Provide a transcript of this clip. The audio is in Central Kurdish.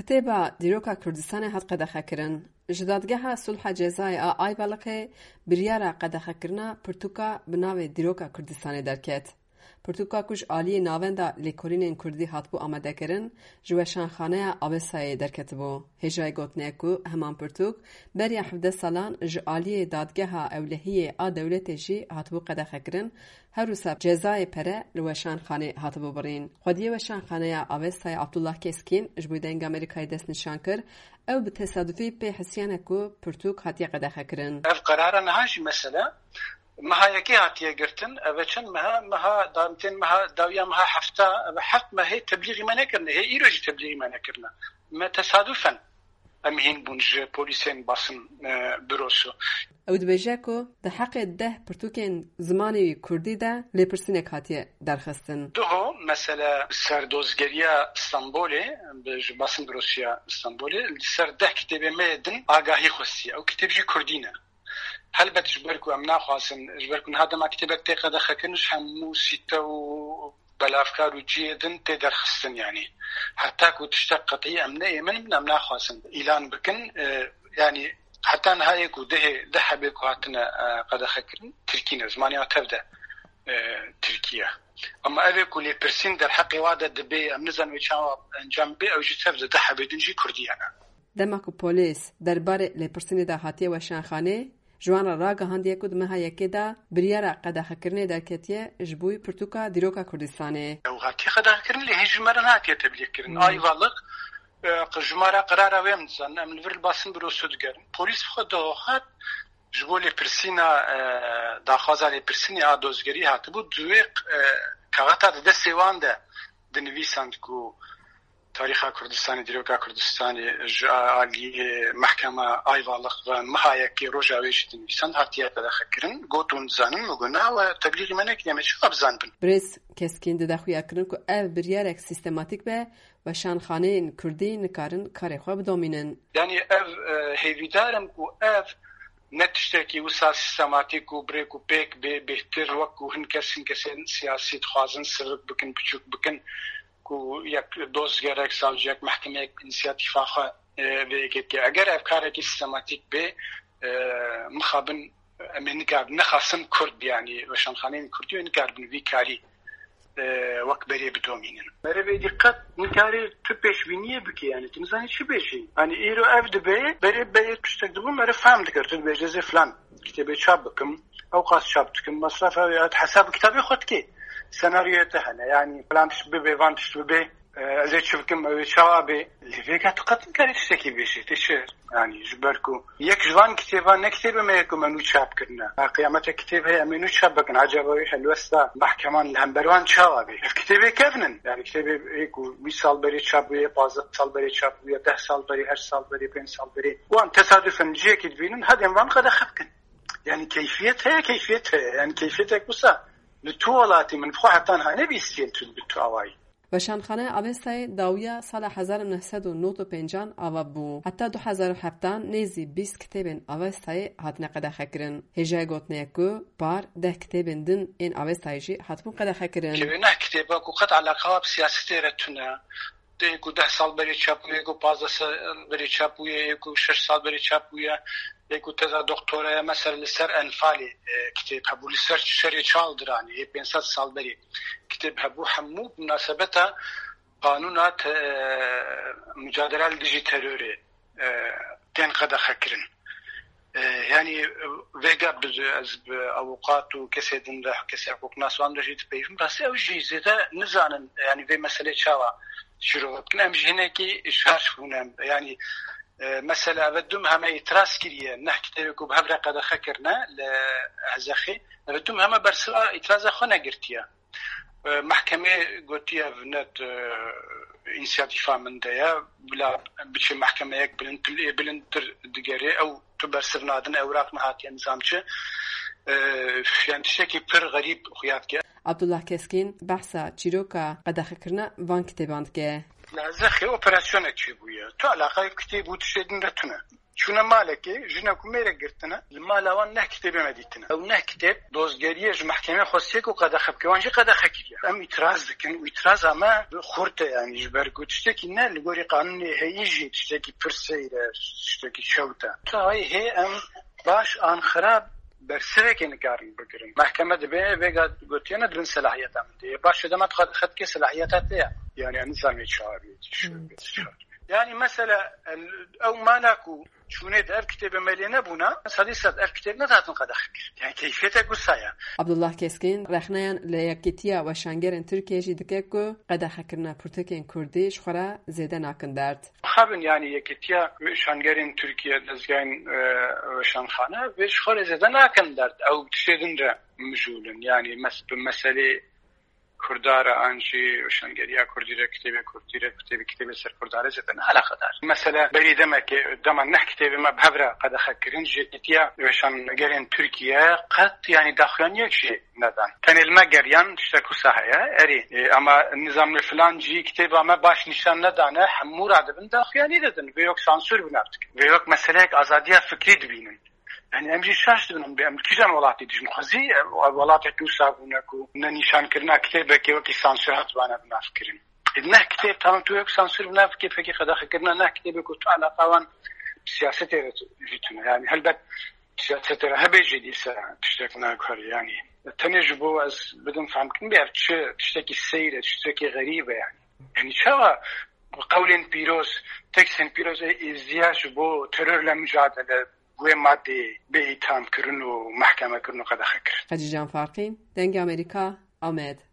کتێبە دیرۆکە کوردستانê hat qedexekirin. Ji dadgeha Sulha Cezayê a Ayvalıkê biryara qedexekirina pirtûka bi navê Dîroka Kurdistanê derket. Pirtûka ku ji aliyê navenda lêkolînên Kurdî hatibû amadekirin, ji weşanxaneya Avesayê derketibû. Hêjayê gotiye ku heman pirtûk beriya 17 salan ji aliyê dadgeha Ewlehiyê a dewletê jî hatibû qedexekirin, her wisa cezayê pere li weşanxanê hatibû birîn. Xwediyê weşanxaneya Avesayê Abdullah Keskin ji bo dengê Amerîkayê dest nîşan kir, ew bi tesadüfî pê hesiyane ku pirtûk hatiye qedexekirin. Ev qarara niha jî mesela mehayekî hatiye girtin, ev çend meha damtên meha dawiya meha hefta ev heq me hê tebliğî me nekirine, hê îro jî tebliğî me nekirine. Me tesadüfen em hîn bûn ji polîsên basın bürosu. Ew dibêje ku di heqê deh pirtûkên zimanê Kurdî de lêpirsînek hatiye derxistin. Duho mesela serdozgeriya İstanbulê ji basın bürosuya Îstanbulê li ser deh kitêbê me din agahî xwestiye. Ew kitêb jî Kurdî ne. Helbet ji ber ku em naxwazin, ji ber ku niha dema kitêbek tê qedexekirin ji hemû sîte û belavkar û ciyê din tê derxistin yani. Heta ku tiştek qetî em neêmin em naxwazin îlan bikin yani heta nihayê ku deh hebê ku hatine qedexekirin Tirkî ne zimaniya tev de Tirkiye. Ama evê ku lêpirsîn derheqê wa de dibe em nizan wê çawa encam bê ew jî tev de hebê din jî Kurdî ne. Dema ku polîs derbarê lêpirsînê de hatiye weşanxanê ji wan re ragihandiye ku di meha yekê de biryara qedexekirinê derketiye ji bo pirtûka Dîroka Kurdistanê. Ew hatiye qedexekirin lê hêj ji me re nehatiye tebliğkirin. Ayvalık ji me re qirara wê min dizan em li vir basın bürosu digerin. Polîs xwe dihat ji bo lêpirsîna daxwaza lêpirsînê a dozgerî hatibû divê kaxeta di destê wan de dinivîsand ku Tarixa Kurdistanê, Dîroka Kurdistanê ji aliyê mehkema Ayvalık ve mehayekê roja wê jî dinivîsand hatiye qedexekirin. Got hûn dizanin û guna we tebliğî me nekiriye me çi bizanibin. Birêz Keskin dide xuya kirin ku ev biryarek sîstematîk be weşanxaneyên Kurdî nikarin karê xwe bidomînin. Yani ev hêvîdarim ku ev ne tiştekî wisa sîstematîk û birêk û pêk bê bêhtir wek ku hin kesên siyasî dixwazin sirrik bikin, piçûk bikin ku yek dozgerek, savciyek, mehkemeyek inisiyatîfa xwe vêyekê. Eger ev karekî sîstematîk bê mixabin em ê nikarbin nexasin Kurd yani weşanxaneyên Kurdî wê nikarbin vî karî wek berê bidomînin. Merivê dikkat nikarî tu pêşbîniyê bike yani tu nizanî çi bêjî. Yani îro ev dibe berê tiştek dibû mere fehm dikir tu dibêje zê filan kitêbê çap bikim ew qas çap dikim masraf ew ya hesab kitabê xwe dikê. Senaryoya te hene yani falan tiş bibe van tiş bibe ez ê çi bikim ew ê çawa bê lê vêga tu qet nikarî tiştekî bêjî te çi yani ji ber ku yek ji van kitêban ne kitêbe me ku me nû çap kirine qiyameta kitêb heye em ê nû çap bikin acaba wê helwesta mehkeman li hemberwan çawa bê ev kitêbê kevnin yani kitêbê ku 20 sal berê çap bûye 15 sal berê çap bûye 10 sal berê 8 sal berê 5 sal berê wan tesadüfen ciyekî dibînin hedên van qedexe bikin yani keyfiyet heye yani keyfiyetek wisa li tu welatê min xwe heta niha nebîstiye tu bi tu awayî. Weşanxaneya Avesayê dawiya sala 1995 ava bû. Heta 2007 nêzî 20 kitêbên Avesayê hatine qedexekirin. Hêjayê gotiye ku par 10 kitêbên din ên Avesayê jî hatibûn qedexekirin. Kevêneh kitêba ku qet eleqa bi siyasetê re tune. Dê ku 10 sal berê çap bûye ku 15 sal berê çap bûye ku 6 sal berê çap bûye ku teza doktoraya mesela li ser enfalê kitêb hebû li ser şerê çaldiranê 500 sal berê kitêb hebû hemû münasebeta qanûna mücadelel dijî terörê tên qedexekirin. Yani vêga ez bi avukat û kesê din de kesê hukuknaswan de jî dipeyvim rastî ew jî zêde nizanin yani vê meselê çawa şîrov bikin em ji hinekî şerh bûne yani mesela evedum heme itiraz kiriye neh kitêbê ku bi hev re qedexe kirine li hezexê evedum heme bersiva itiraza xwe negirtiye. Mehkemê gotiye ev net inisiyatîfa min de ye bila biçî mehkemeyek bilintir digerê ew tu bersiv nadin ewraq nehatiye nizamçı yani tiştekî pir gerîb xuya dike. Abdullah Keskin behsa çîroka qedexekirina van kitêban dike. Li hezexê operasyonekî bûye. Tu alaqayê kitêb û tiştê din re tune. چون مالکی جنگ کومره گرتنه المالوان نه کتاب مدیتنه او نه کتاب دوزگریه محکمه خاصیه کو قد خب کوانجی قد خکیه ام اعتراض کن و اعتراض اما خورته یعنی جبرگوتشته کی نه لگوری قانونی هیجی تشته کی پرسیره تشته کی شوته تا هی ام باش آن خراب برسه که نکارن بگیرن محکمه دبی وگا گوتینا درن صلاحیت هم دی باش دمت خد کی صلاحیتات دی یعنی نظام چاری يعني مثلا او مالكو شونه در كتاب ملينا بونا صديصد الكتاب نتاتن قد خكر يعني كيفيته قصايا عبد الله كسكين رخنيان ليكتيا وشانگرن تركيا جي دككو قد خكرنا پرتكين كردي شخرا زيده ناكن درد خابن يعني يكتيا وشانگرن تركيا دزگان وشانخانه بشخرا زيده ناكن درد او تشدن مجولن يعني مسألة کردار آنچه وشانگریا کردی را کتاب سر کرداره زدن علاقه دار مثلا بریدم که دمان نه کتاب ما بهبره قد خکرین جدیتیا وشانگرین ترکیه قد یعنی داخلان یک شی ندان تن المگریان تشتکو صحیح اری اما نظام فلان جی کتاب ما باش نشان ندانه همور عدبن داخلانی دادن و یک سانسور بنابتک و یک مسئله یک آزادی فکری دبینن يعني امجي شاشت بنم بامكيجان ولاتي ديجن خزي ولاتي توسابونكو ننشان كرنا كتابك وكي سانسورات بانا بنافكرين إذن كتاب تمام تو يك سانسور بنافكر فكي خدا خكرنا نه كتابك وتعالى قوان سياسة جيتنا يعني هل سياسة هبه جدي سا تشتكنا كهري يعني تنجبو از بدون فهم كن بيعرف تشتكي سيرة تشتكي غريبة يعني شو قولين بيروز تكسن بيروز ازياش بو ترور لمجادلة و ماده به ایتام کرن و محکمه کرن و قد خکر خجیجان فارقین دنگ امریکا آمد